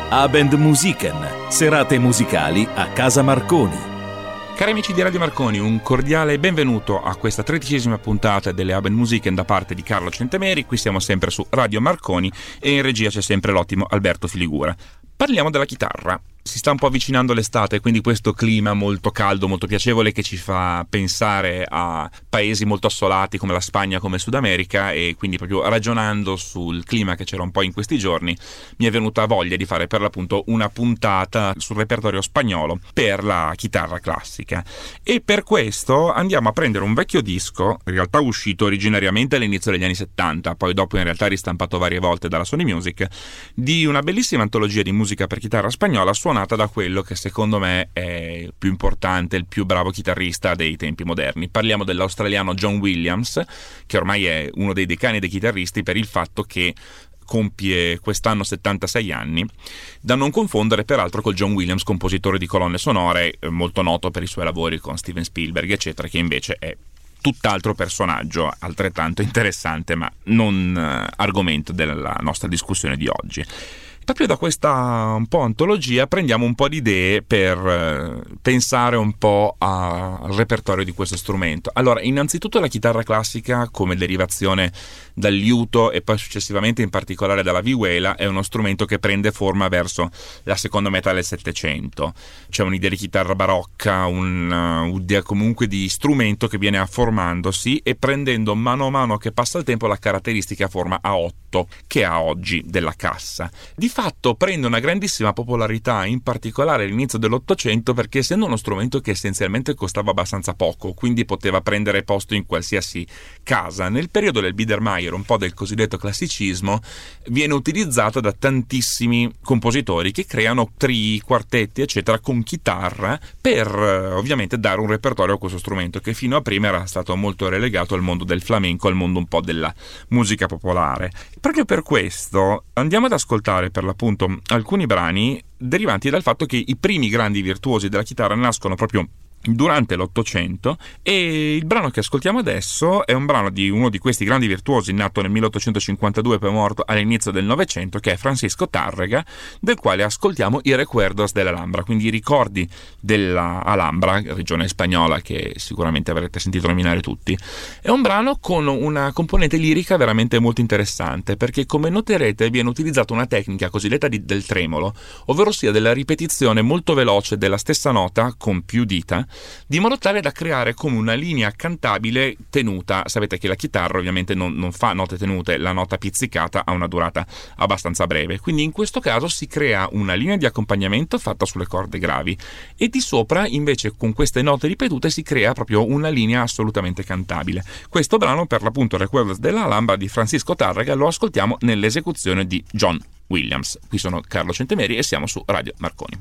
Abend Musiken, serate musicali a Casa Marconi. Cari amici di Radio Marconi, un cordiale benvenuto a questa 13ª puntata delle Abend Musiken da parte di Carlo Centemeri. Qui siamo sempre su Radio Marconi e in regia c'è sempre l'ottimo Alberto Filigura. Parliamo della chitarra. Si sta un po' avvicinando l'estate, quindi questo clima molto caldo, molto piacevole che ci fa pensare a paesi molto assolati come la Spagna, come Sud America, e quindi proprio ragionando sul clima che c'era un po' in questi giorni mi è venuta voglia di fare per l'appunto una puntata sul repertorio spagnolo per la chitarra classica, e per questo andiamo a prendere un vecchio disco, in realtà uscito originariamente all'inizio degli anni 70, poi dopo in realtà ristampato varie volte dalla Sony Music, di una bellissima antologia di musica per chitarra spagnola suonata da quello che secondo me è il più importante, il più bravo chitarrista dei tempi moderni. Parliamo dell'australiano John Williams, che ormai è uno dei decani dei chitarristi per il fatto che compie quest'anno 76 anni, da non confondere peraltro col John Williams, compositore di colonne sonore, molto noto per i suoi lavori con Steven Spielberg eccetera, che invece è tutt'altro personaggio, altrettanto interessante ma non argomento della nostra discussione di oggi. Proprio da questa un po' antologia prendiamo un po' di idee per pensare un po' al repertorio di questo strumento. Allora, innanzitutto la chitarra classica come derivazione dal liuto e poi successivamente in particolare dalla vihuela è uno strumento che prende forma verso la seconda metà del Settecento. C'è un'idea di chitarra barocca, un'idea comunque di strumento che viene afformandosi e prendendo mano a mano che passa il tempo la caratteristica forma a 8 che ha oggi della cassa. Di fatto prende una grandissima popolarità in particolare all'inizio dell'Ottocento perché essendo uno strumento che essenzialmente costava abbastanza poco, quindi poteva prendere posto in qualsiasi casa, nel periodo del Biedermeier, un po' del cosiddetto classicismo, viene utilizzata da tantissimi compositori che creano trii, quartetti eccetera con chitarra per ovviamente dare un repertorio a questo strumento che fino a prima era stato molto relegato al mondo del flamenco, al mondo un po' della musica popolare. Proprio per questo andiamo ad ascoltare per l'appunto alcuni brani derivanti dal fatto che i primi grandi virtuosi della chitarra nascono proprio durante l'Ottocento, e il brano che ascoltiamo adesso è un brano di uno di questi grandi virtuosi nato nel 1852 poi morto all'inizio del Novecento, che è Francisco Tárrega, del quale ascoltiamo i Recuerdos de la Alhambra, quindi i ricordi della Alhambra, regione spagnola che sicuramente avrete sentito nominare tutti. È un brano con una componente lirica veramente molto interessante perché, come noterete, viene utilizzata una tecnica cosiddetta del tremolo, ovvero sia della ripetizione molto veloce della stessa nota con più dita, di modo tale da creare come una linea cantabile tenuta. Sapete che la chitarra ovviamente non fa note tenute, la nota pizzicata ha una durata abbastanza breve, quindi in questo caso si crea una linea di accompagnamento fatta sulle corde gravi e di sopra invece con queste note ripetute si crea proprio una linea assolutamente cantabile. Questo brano per l'appunto Recuerdos de la Alhambra di Francisco Tárrega lo ascoltiamo nell'esecuzione di John Williams. Qui sono Carlo Centemeri e siamo su Radio Marconi.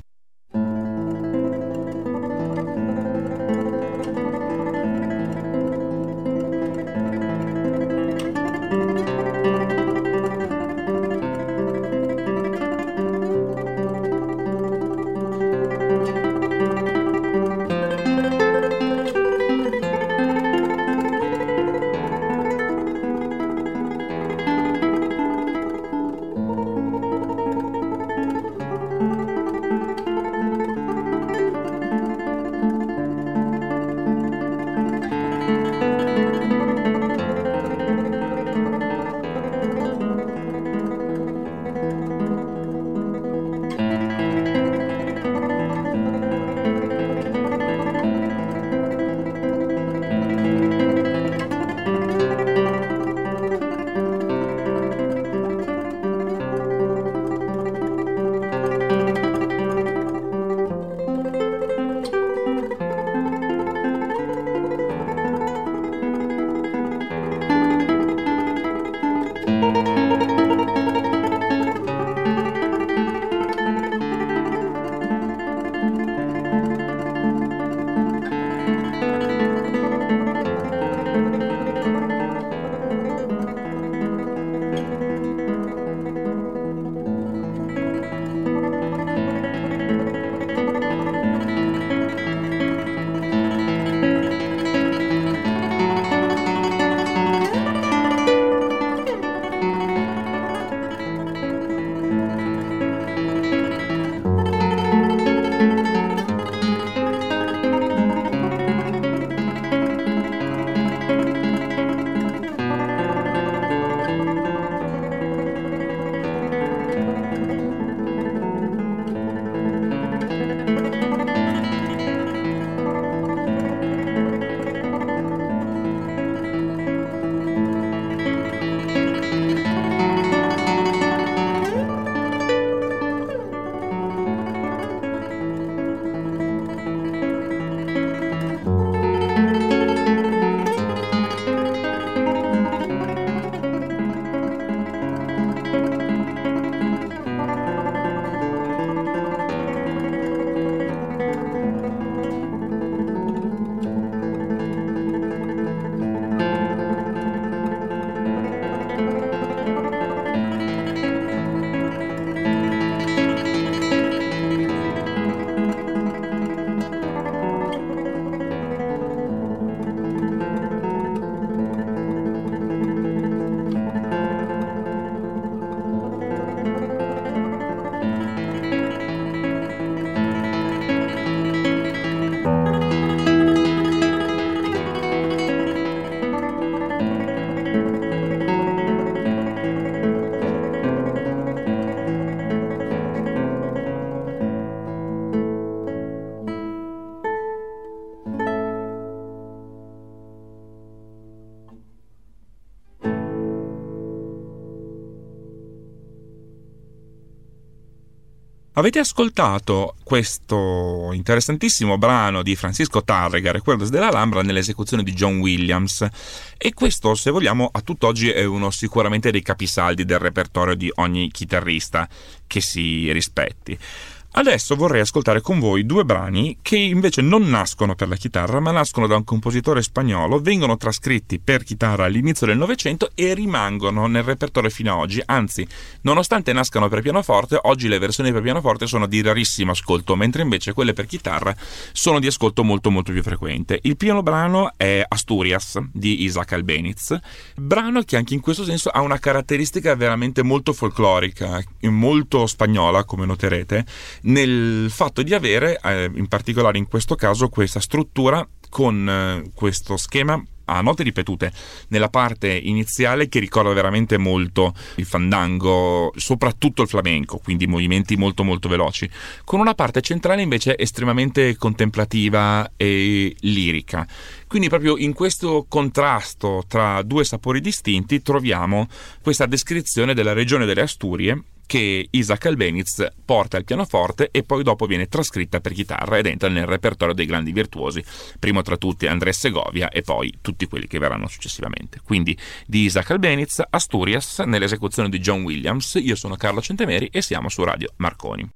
Avete ascoltato questo interessantissimo brano di Francisco Tárrega, Recuerdos de la Alhambra, nell'esecuzione di John Williams, e questo, se vogliamo, a tutt'oggi è uno sicuramente dei capisaldi del repertorio di ogni chitarrista che si rispetti. Adesso vorrei ascoltare con voi due brani che invece non nascono per la chitarra, ma nascono da un compositore spagnolo, vengono trascritti per chitarra all'inizio del Novecento e rimangono nel repertorio fino ad oggi. Anzi, nonostante nascano per pianoforte, oggi le versioni per pianoforte sono di rarissimo ascolto, mentre invece quelle per chitarra sono di ascolto molto molto più frequente. Il primo brano è Asturias di Isaac Albéniz, brano che anche in questo senso ha una caratteristica veramente molto folclorica, molto spagnola, come noterete, nel fatto di avere, in particolare in questo caso, questa struttura con questo schema a note ripetute nella parte iniziale che ricorda veramente molto il fandango, soprattutto il flamenco, quindi movimenti molto molto veloci, con una parte centrale invece estremamente contemplativa e lirica. Quindi proprio in questo contrasto tra due sapori distinti troviamo questa descrizione della regione delle Asturie che Isaac Albéniz porta al pianoforte e poi dopo viene trascritta per chitarra ed entra nel repertorio dei grandi virtuosi, primo tra tutti Andrés Segovia e poi tutti quelli che verranno successivamente. Quindi di Isaac Albéniz, Asturias, nell'esecuzione di John Williams. Io sono Carlo Centemeri e siamo su Radio Marconi.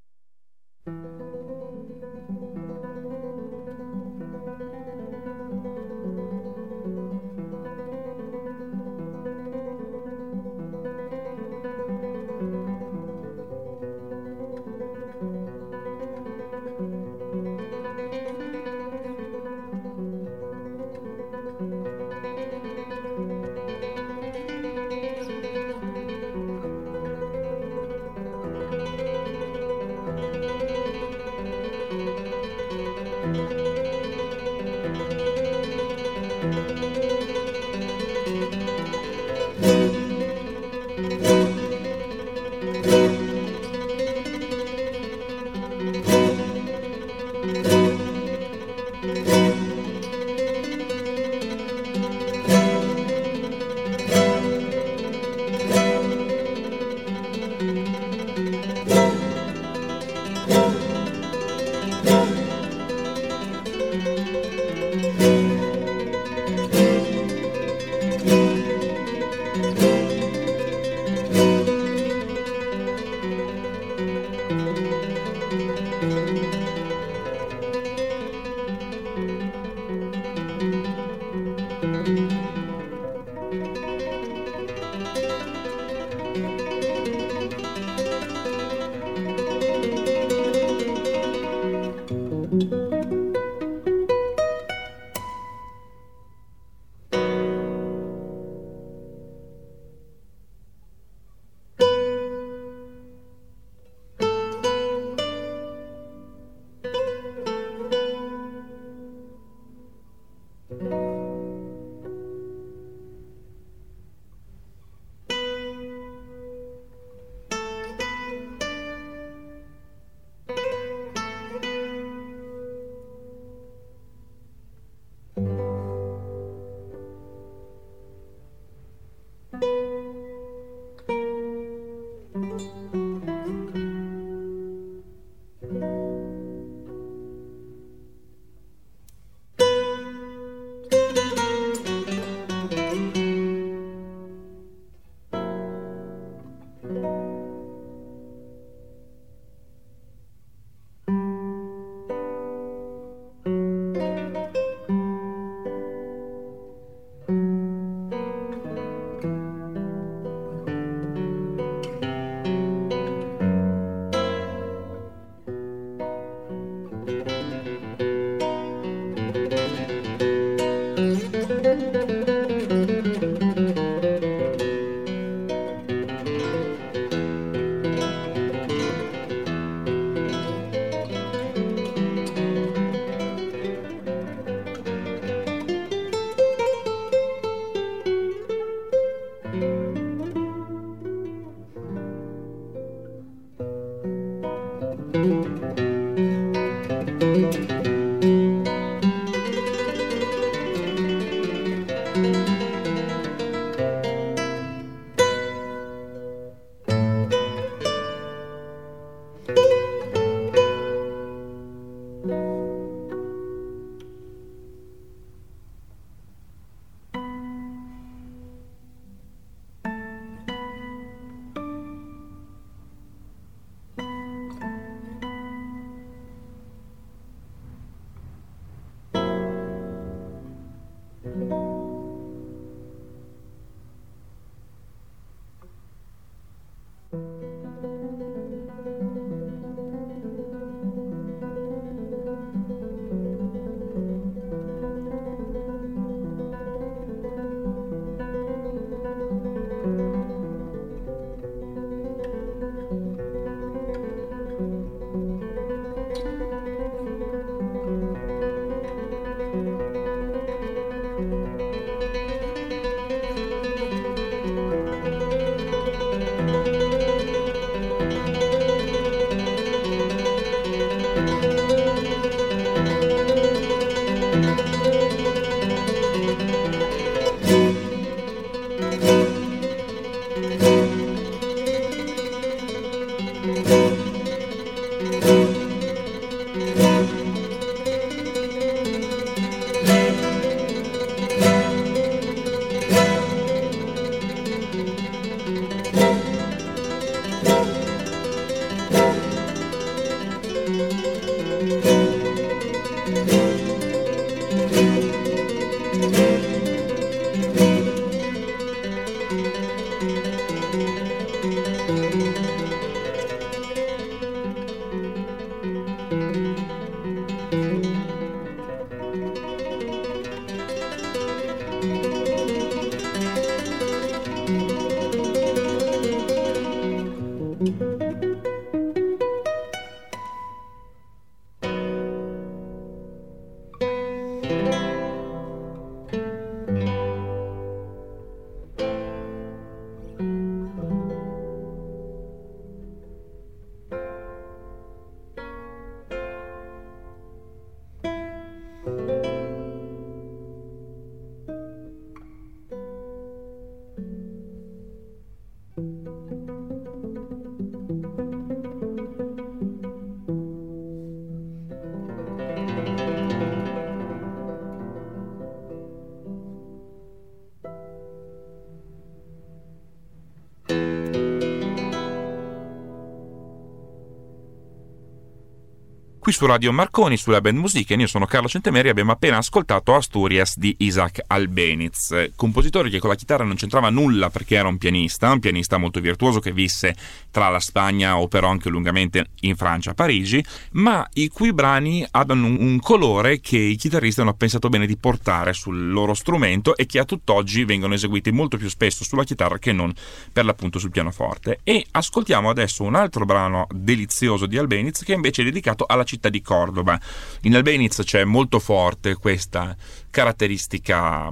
Qui su Radio Marconi, sulla Band Musiken, io sono Carlo Centemeri e abbiamo appena ascoltato Asturias di Isaac Albéniz, compositore che con la chitarra non c'entrava nulla perché era un pianista molto virtuoso che visse tra la Spagna, operò anche lungamente in Francia, a Parigi, ma i cui brani hanno un colore che i chitarristi hanno pensato bene di portare sul loro strumento e che a tutt'oggi vengono eseguiti molto più spesso sulla chitarra che non per l'appunto sul pianoforte. E ascoltiamo adesso un altro brano delizioso di Albéniz che invece è dedicato alla città di Cordoba. In Albéniz c'è molto forte questa caratteristica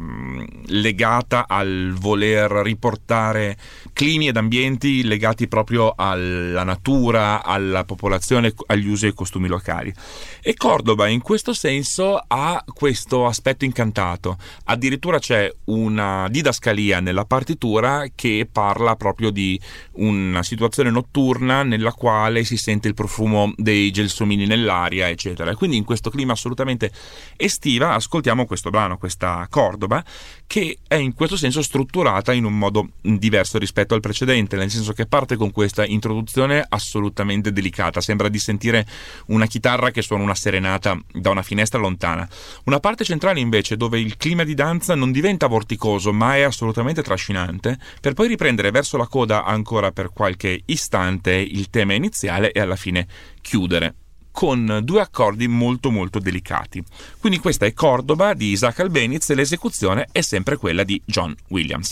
legata al voler riportare climi ed ambienti legati proprio alla natura, alla popolazione, agli usi e costumi locali. E Cordoba in questo senso ha questo aspetto incantato. Addirittura c'è una didascalia nella partitura che parla proprio di una situazione notturna nella quale si sente il profumo dei gelsomini nell'aria, eccetera. Quindi in questo clima assolutamente estiva ascoltiamo questo brano, questa Cordoba, che è in questo senso strutturata in un modo diverso rispetto al precedente, nel senso che parte con questa introduzione assolutamente delicata, sembra di sentire una chitarra che suona una serenata da una finestra lontana. Una parte centrale invece dove il clima di danza non diventa vorticoso ma è assolutamente trascinante, per poi riprendere verso la coda ancora per qualche istante il tema iniziale e alla fine chiudere con due accordi molto molto delicati. Quindi questa è Cordoba di Isaac Albéniz e l'esecuzione è sempre quella di John Williams.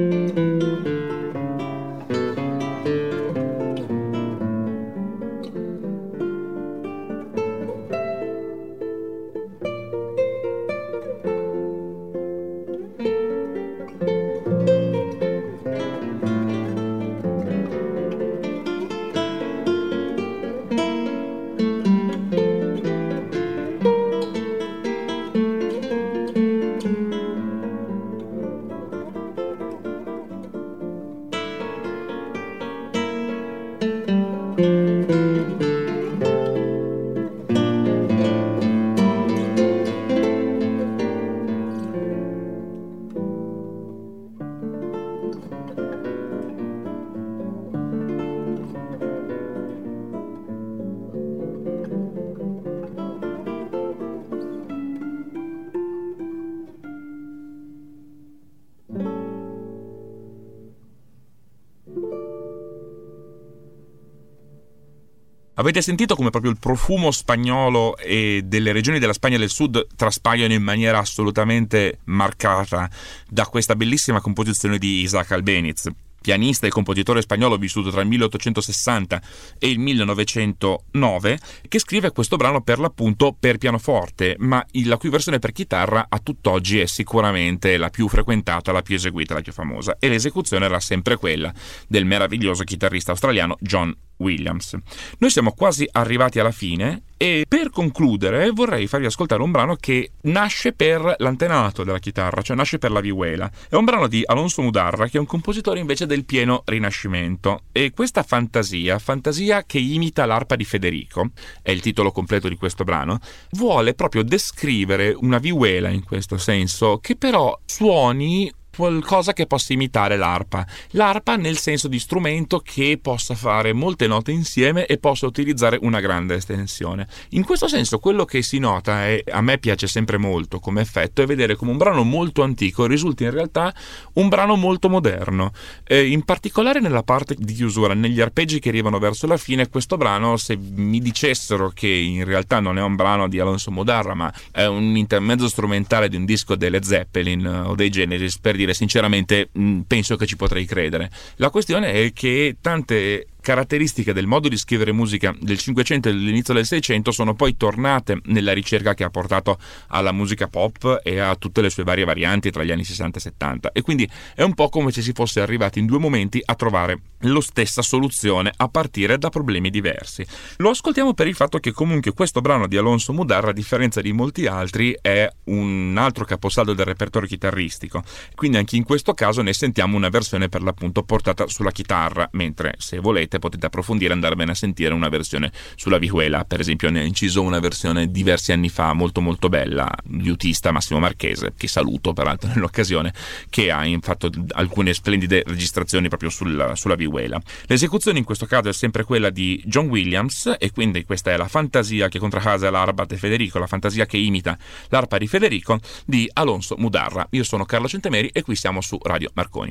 Avete sentito come proprio il profumo spagnolo e delle regioni della Spagna del Sud traspaiono in maniera assolutamente marcata da questa bellissima composizione di Isaac Albéniz, pianista e compositore spagnolo vissuto tra il 1860 e il 1909, che scrive questo brano per l'appunto per pianoforte, ma la cui versione per chitarra a tutt'oggi è sicuramente la più frequentata, la più eseguita, la più famosa, e l'esecuzione era sempre quella del meraviglioso chitarrista australiano John Williams. Noi siamo quasi arrivati alla fine e per concludere vorrei farvi ascoltare un brano che nasce per l'antenato della chitarra, cioè nasce per la vihuela. È un brano di Alonso Mudarra, che è un compositore invece del pieno Rinascimento, e questa fantasia che imita l'arpa di Federico, è il titolo completo di questo brano, vuole proprio descrivere una vihuela in questo senso, che però suoni qualcosa che possa imitare l'arpa nel senso di strumento che possa fare molte note insieme e possa utilizzare una grande estensione. In questo senso quello che si nota, e a me piace sempre molto come effetto, è vedere come un brano molto antico risulti in realtà un brano molto moderno, in particolare nella parte di chiusura, negli arpeggi che arrivano verso la fine. Questo brano, se mi dicessero che in realtà non è un brano di Alonso Mudarra ma è un intermezzo strumentale di un disco delle Zeppelin o dei Genesis, per dire sinceramente penso che ci potrei credere. La questione è che tante caratteristiche del modo di scrivere musica del Cinquecento e dell'inizio del Seicento sono poi tornate nella ricerca che ha portato alla musica pop e a tutte le sue varie varianti tra gli anni 60 e 70, e quindi è un po' come se si fosse arrivati in due momenti a trovare la stessa soluzione a partire da problemi diversi. Lo ascoltiamo per il fatto che comunque questo brano di Alonso Mudarra, a differenza di molti altri, è un altro caposaldo del repertorio chitarristico, quindi anche in questo caso ne sentiamo una versione per l'appunto portata sulla chitarra, mentre se volete potete approfondire e andarvene a sentire una versione sulla vihuela. Per esempio ne ha inciso una versione diversi anni fa molto molto bella liutista Massimo Marchese, che saluto peraltro nell'occasione, che ha fatto alcune splendide registrazioni proprio sulla vihuela. L'esecuzione in questo caso è sempre quella di John Williams, e quindi questa è la fantasia che contraccasa l'arpa di Federico, la fantasia che imita l'arpa di Federico di Alonso Mudarra. Io sono Carlo Centemeri e qui siamo su Radio Marconi.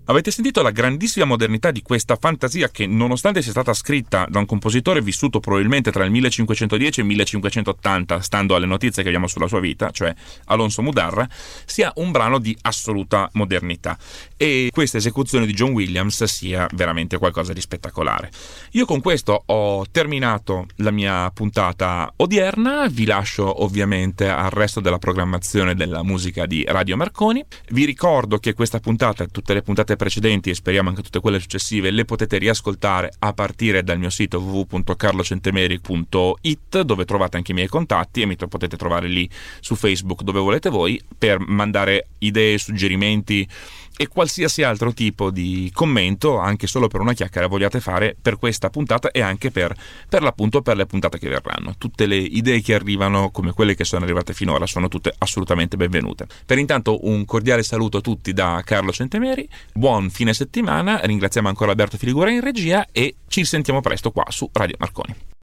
Avete sentito la grandissima modernità di questa fantasia che, nonostante sia stata scritta da un compositore vissuto probabilmente tra il 1510 e il 1580, stando alle notizie che abbiamo sulla sua vita, cioè Alonso Mudarra, sia un brano di assoluta modernità e questa esecuzione di John Williams sia veramente qualcosa di spettacolare. Io con questo ho terminato la mia puntata odierna, vi lascio ovviamente al resto della programmazione della musica di Radio Marconi. Vi ricordo che questa puntata e tutte le puntate precedenti, e speriamo anche tutte quelle successive, le potete riascoltare a partire dal mio sito www.carlocentemeri.it, dove trovate anche i miei contatti e mi potete trovare lì su Facebook dove volete voi per mandare idee, suggerimenti e qualsiasi altro tipo di commento, anche solo per una chiacchiera vogliate fare per questa puntata e anche per l'appunto per le puntate che verranno. Tutte le idee che arrivano, come quelle che sono arrivate finora, sono tutte assolutamente benvenute. Per intanto un cordiale saluto a tutti da Carlo Centemeri, buon fine settimana, ringraziamo ancora Alberto Filigura in regia e ci sentiamo presto qua su Radio Marconi.